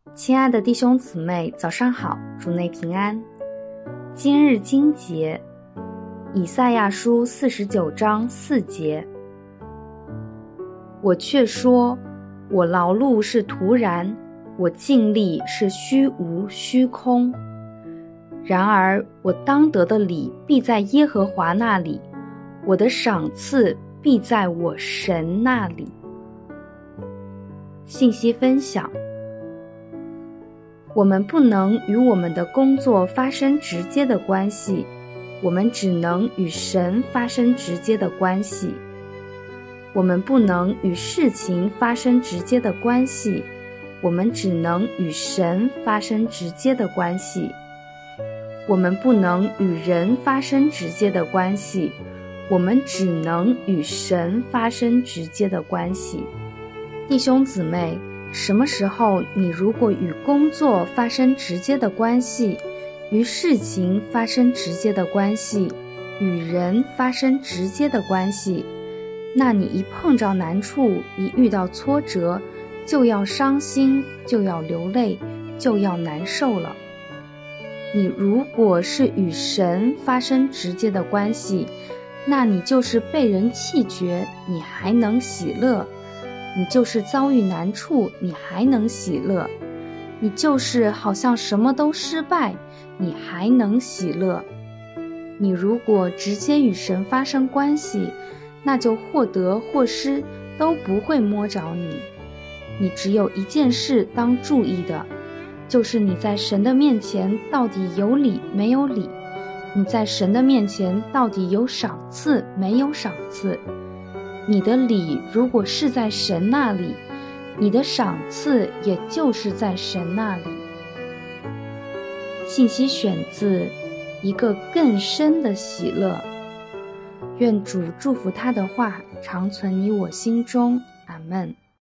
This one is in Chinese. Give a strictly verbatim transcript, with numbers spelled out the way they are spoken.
亲爱的弟兄姊妹，早上好，主内平安。今日经节，以赛亚书四十九章四节。我却说，我劳碌是徒然，我尽力是虚无虚空。然而我当得的理必在耶和华那里，我的赏赐必在我神那里。信息分享：我们不能与我们的工作发生直接的关系，我们只能与神发生直接的关系。我们不能与事情发生直接的关系，我们只能与神发生直接的关系。我们不能与人发生直接的关系，我们只能与神发生直接的关系。弟兄姊妹，什么时候你如果与工作发生直接的关系，与事情发生直接的关系，与人发生直接的关系，那你一碰着难处，一遇到挫折，就要伤心，就要流泪，就要难受了。你如果是与神发生直接的关系，那你就是被人弃绝，你还能喜乐；你就是遭遇难处，你还能喜乐；你就是好像什么都失败，你还能喜乐。你如果直接与神发生关系，那就或得或失都不会摸着你。你只有一件事当注意的，就是你在神的面前到底有理没有理，你在神的面前到底有赏赐没有赏赐。你的理如果是在神那里，你的赏赐也就是在神那里。信息选自一个更深的喜乐。愿主祝福他的话常存你我心中，阿们。